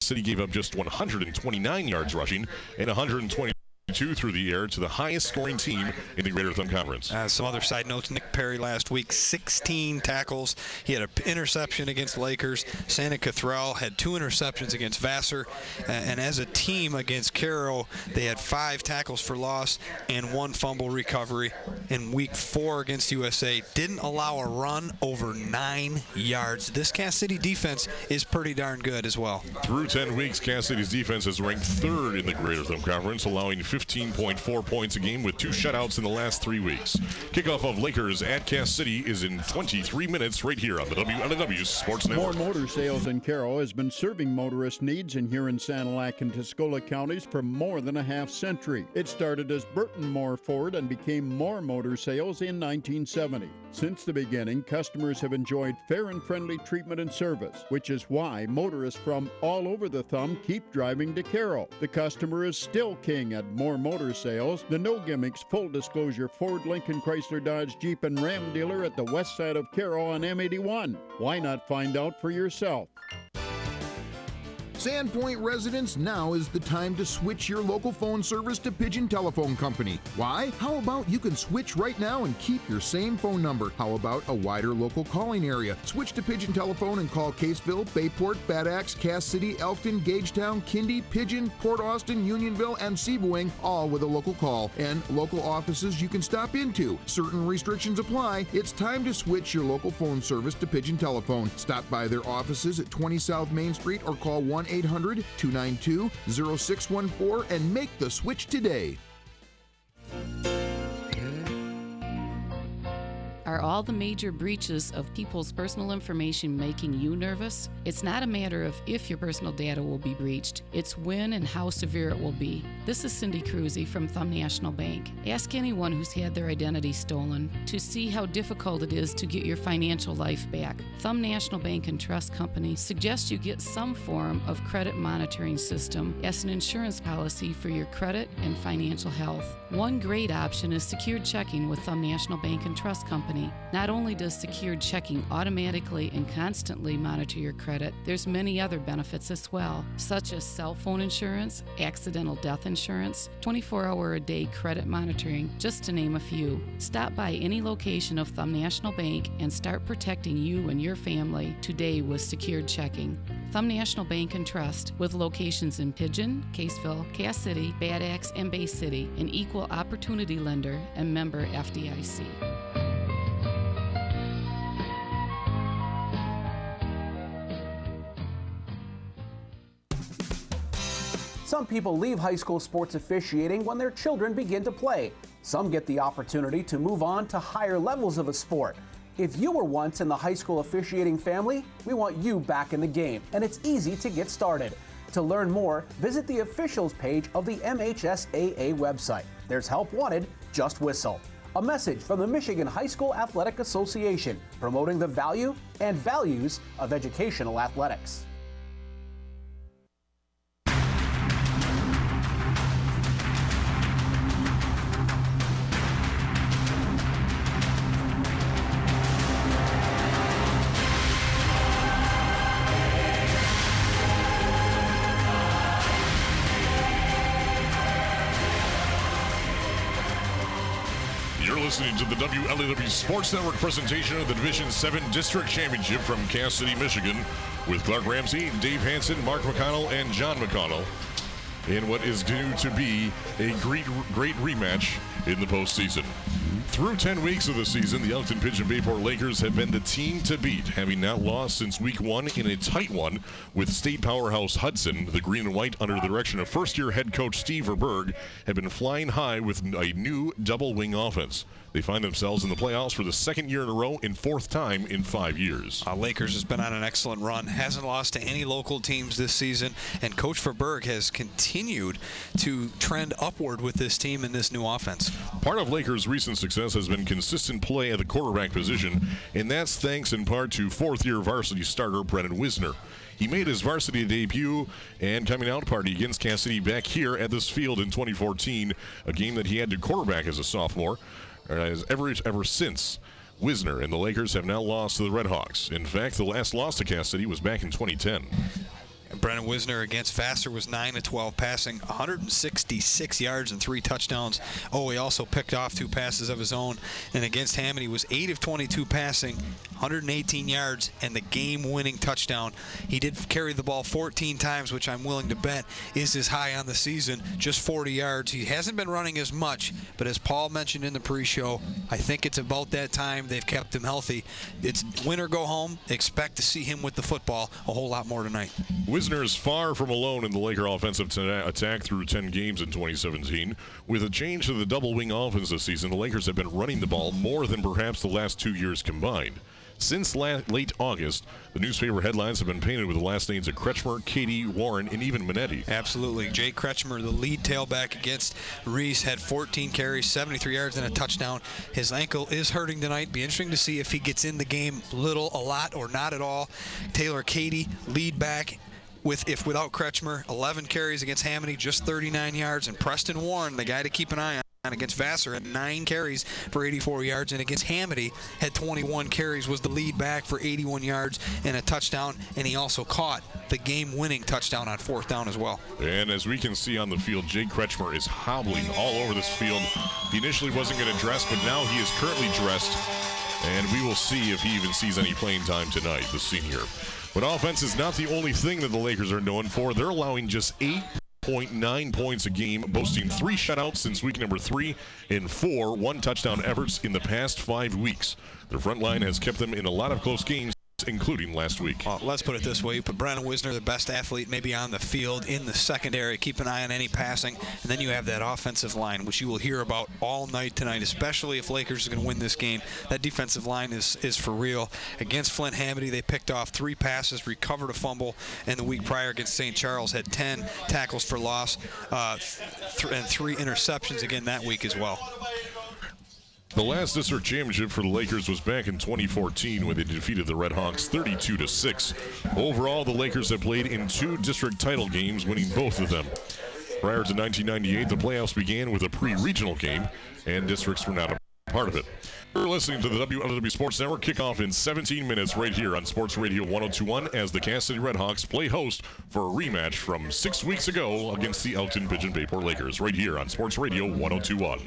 City gave up just 129 yards rushing and 122 through the air to the highest scoring team in the Greater Thumb Conference. Some other side notes, Nick Perry last week, 16 tackles. He had an interception against Lakers. Santa Cathrall had 2 interceptions against Vassar. And as a team against Caro, they had 5 tackles for loss and 1 fumble recovery. In week 4 against USA, didn't allow a run over 9 yards. This Cass City defense is pretty darn good as well. Through 10 weeks, Cass City's defense is ranked 3rd in the Greater Thumb Conference, allowing 15.4 points a game with 2 shutouts in the last 3 weeks. Kickoff of Lakers at Cass City is in 23 minutes right here on the WLW Sports Network. More Motor Sales in Caro has been serving motorist needs in here in Sanilac and Tuscola counties for more than a half-century. It started as Burton Moore Ford and became More Motor Sales in 1970. Since the beginning, customers have enjoyed fair and friendly treatment and service, which is why motorists from all over the Thumb keep driving to Caro. The customer is still king at More Motor Sales, the no gimmicks, full disclosure Ford, Lincoln, Chrysler, Dodge, Jeep, and Ram dealer at the west side of Caro on M81. Why not find out for yourself? Sandpoint residents, now is the time to switch your local phone service to Pigeon Telephone Company. Why? How about you can switch right now and keep your same phone number? How about a wider local calling area? Switch to Pigeon Telephone and call Caseville, Bayport, Bad Axe, Cass City, Elkton, Gagetown, Kindy, Pigeon, Port Austin, Unionville, and Seaboing, all with a local call. And local offices you can stop into. Certain restrictions apply. It's time to switch your local phone service to Pigeon Telephone. Stop by their offices at 20 South Main Street or call 1-800-292-0614 and make the switch today. Are all the major breaches of people's personal information making you nervous? It's not a matter of if your personal data will be breached, it's when and how severe it will be. This is Cindy Cruzy from Thumb National Bank. Ask anyone who's had their identity stolen to see how difficult it is to get your financial life back. Thumb National Bank and Trust Company suggests you get some form of credit monitoring system as an insurance policy for your credit and financial health. One great option is secured checking with Thumb National Bank and Trust Company. Not only does secured checking automatically and constantly monitor your credit, there's many other benefits as well, such as cell phone insurance, accidental death insurance, 24-hour-a-day credit monitoring, just to name a few. Stop by any location of Thumb National Bank and start protecting you and your family today with secured checking. Thumb National Bank and Trust, with locations in Pigeon, Caseville, Cass City, Bad Axe, and Bay City, an equal opportunity lender and member FDIC. Some people leave high school sports officiating when their children begin to play. Some get the opportunity to move on to higher levels of a sport. If you were once in the high school officiating family, we want you back in the game, and it's easy to get started. To learn more, visit the officials page of the MHSAA website. There's help wanted, just whistle. A message from the Michigan High School Athletic Association, promoting the value and values of educational athletics. Listening to the WLW Sports Network presentation of the Division 7 District Championship from Cass City, Michigan, with Clark Ramsey, Dave Hansen, Mark McConnell, and John McConnell, in what is due to be a great rematch in the postseason. Through 10 weeks of the season, the Elkton Pigeon Bayport Lakers have been the team to beat, having not lost since week 1 in a tight one with state powerhouse Hudson. The green and white, under the direction of first-year head coach Steve Verberg, have been flying high with a new double-wing offense. They find themselves in the playoffs for the second year in a row and 4th time in 5 years. Lakers has been on an excellent run, hasn't lost to any local teams this season, and Coach Verberg has continued to trend upward with this team and this new offense. Part of Lakers' recent success has been consistent play at the quarterback position, and that's thanks in part to 4th-year varsity starter Brennan Wisner. He made his varsity debut and coming out party against Cass City back here at this field in 2014, a game that he had to quarterback as a sophomore. Ever since, Wisner and the Lakers have now lost to the Red Hawks. In fact, the last loss to Cass City was back in 2010. Brennan Wisner against Vassar was 9-12 passing, 166 yards and 3 touchdowns. He also picked off 2 passes of his own. And against Hammond, he was 8 of 22 passing, 118 yards, and the game-winning touchdown. He did carry the ball 14 times, which I'm willing to bet is his high on the season, just 40 yards. He hasn't been running as much, but as Paul mentioned in the pre-show, I think it's about that time. They've kept him healthy. It's win or go home. Expect to see him with the football a whole lot more tonight. Wisner is far from alone in the Laker offensive attack through 10 games in 2017. With a change to the double wing offense this season, the Lakers have been running the ball more than perhaps the last 2 years combined. Since late August, the newspaper headlines have been painted with the last names of Kretschmer, Katie, Warren, and even Minetti. Absolutely. Jake Kretschmer, the lead tailback against Reese, had 14 carries, 73 yards, and a touchdown. His ankle is hurting tonight. Be interesting to see if he gets in the game a lot, or not at all. Taylor Katie, lead back. Without Kretschmer, 11 carries against Hammoney, just 39 yards. And Preston Warren, the guy to keep an eye on against Vassar, had 9 carries for 84 yards, and against Hammoney had 21 carries, was the lead back for 81 yards and a touchdown, and he also caught the game-winning touchdown on 4th down as well. And as we can see on the field, Jake Kretschmer is hobbling all over this field. He initially wasn't going to dress, but now he is currently dressed, and we will see if he even sees any playing time tonight, the senior. But offense is not the only thing that the Lakers are known for. They're allowing just 8.9 points a game, boasting 3 shutouts since week number 3 and 4 one-touchdown efforts in the past 5 weeks. Their front line has kept them in a lot of close games, including last week. Let's put it this way. You put Brennan Wisner, the best athlete maybe on the field, in the secondary. Keep an eye on any passing. And then you have that offensive line, which you will hear about all night tonight, especially if Lakers are going to win this game. That defensive line is for real. Against Flint Hammoney, they picked off 3 passes, recovered a fumble, and the week prior against St. Charles had 10 tackles for loss and 3 interceptions again that week as well. The last district championship for the Lakers was back in 2014 when they defeated the Red Hawks 32-6. Overall, the Lakers have played in 2 district title games, winning both of them. Prior to 1998, the playoffs began with a pre-regional game, and districts were not a part of it. You're listening to the WLW Sports Network. Kickoff in 17 minutes right here on Sports Radio 102.1 as the Cass City Red Hawks play host for a rematch from 6 weeks ago against the Elkton Pigeon Bayport Lakers right here on Sports Radio 102.1.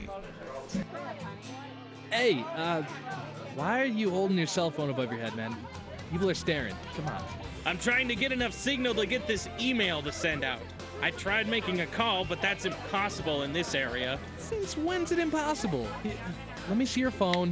Hey, why are you holding your cell phone above your head, man? People are staring. Come on. I'm trying to get enough signal to get this email to send out. I tried making a call, but that's impossible in this area. Since when's it impossible? Let me see your phone.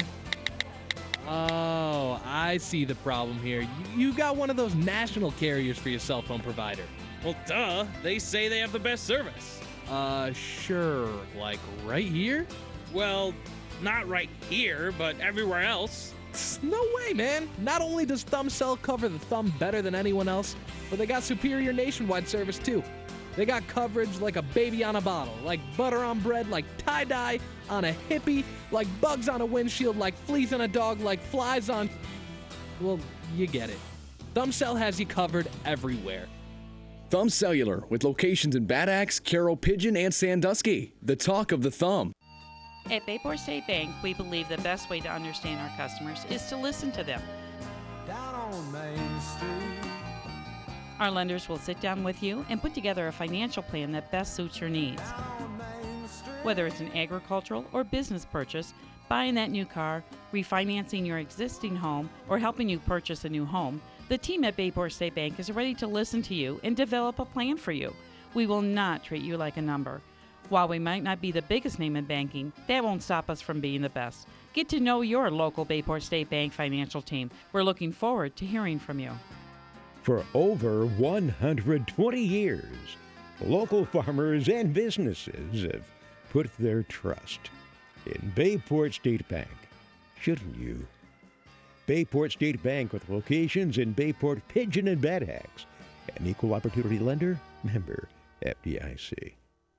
Oh, I see the problem here. You got one of those national carriers for your cell phone provider. Well, duh. They say they have the best service. Sure. Like right here? Well, not right here, but everywhere else. No way, man. Not only does ThumbCell cover the thumb better than anyone else, but they got superior nationwide service too. They got coverage like a baby on a bottle, like butter on bread, like tie-dye on a hippie, like bugs on a windshield, like fleas on a dog, like flies on... Well, you get it. ThumbCell has you covered everywhere. Thumb Cellular, with locations in Bad Axe, Carroll, Pigeon, and Sandusky. The talk of the thumb. At Bayport State Bank, we believe the best way to understand our customers is to listen to them. Down on Main Street. Our lenders will sit down with you and put together a financial plan that best suits your needs. Whether it's an agricultural or business purchase, buying that new car, refinancing your existing home, or helping you purchase a new home, the team at Bayport State Bank is ready to listen to you and develop a plan for you. We will not treat you like a number. While we might not be the biggest name in banking, that won't stop us from being the best. Get to know your local Bayport State Bank financial team. We're looking forward to hearing from you. For over 120 years, local farmers and businesses have put their trust in Bayport State Bank. Shouldn't you? Bayport State Bank, with locations in Bayport, Pigeon, and Bad Axe. An equal opportunity lender, member FDIC.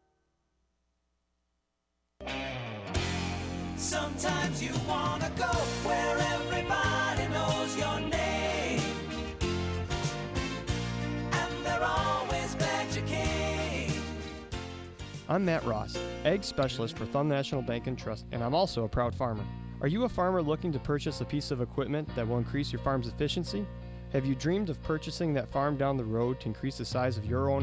Sometimes you wanna go where everybody knows your name, and they're always glad you came. I'm Matt Ross, Ag Specialist for Thumb National Bank and Trust, and I'm also a proud farmer. Are you a farmer looking to purchase a piece of equipment that will increase your farm's efficiency? Have you dreamed of purchasing that farm down the road to increase the size of your own